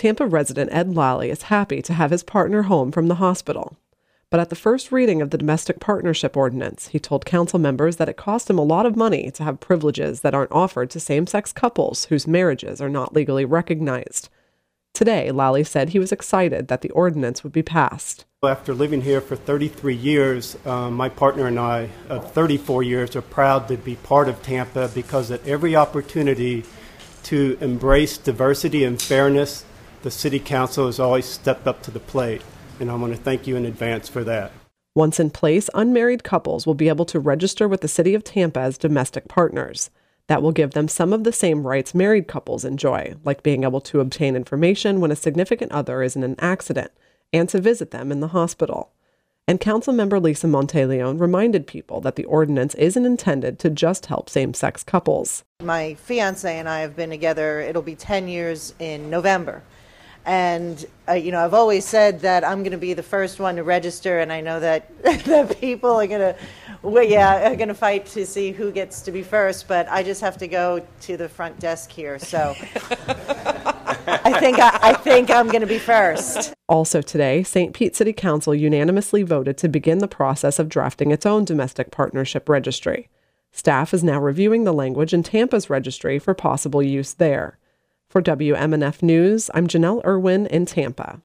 Tampa resident Ed Lally is happy to have his partner home from the hospital. But at the first reading of the Domestic Partnership Ordinance, he told council members that it cost him a lot of money to have privileges that aren't offered to same-sex couples whose marriages are not legally recognized. Today, Lally said he was excited that the ordinance would be passed. After living here for 33 years, my partner and I, of 34 years, are proud to be part of Tampa because at every opportunity to embrace diversity and fairness, the City Council has always stepped up to the plate. And I want to thank you in advance for that. Once in place, unmarried couples will be able to register with the City of Tampa as domestic partners. That will give them some of the same rights married couples enjoy, like being able to obtain information when a significant other is in an accident and to visit them in the hospital. And Councilmember Lisa Monteleone reminded people that the ordinance isn't intended to just help same-sex couples. My fiance and I have been together, it'll be 10 years in November. And, I've always said that I'm going to be the first one to register, and I know that that people are going to fight to see who gets to be first, but I just have to go to the front desk here, so I think I'm going to be first. Also today, St. Pete City Council unanimously voted to begin the process of drafting its own domestic partnership registry. Staff is now reviewing the language in Tampa's registry for possible use there. For WMNF News, I'm Janelle Irwin in Tampa.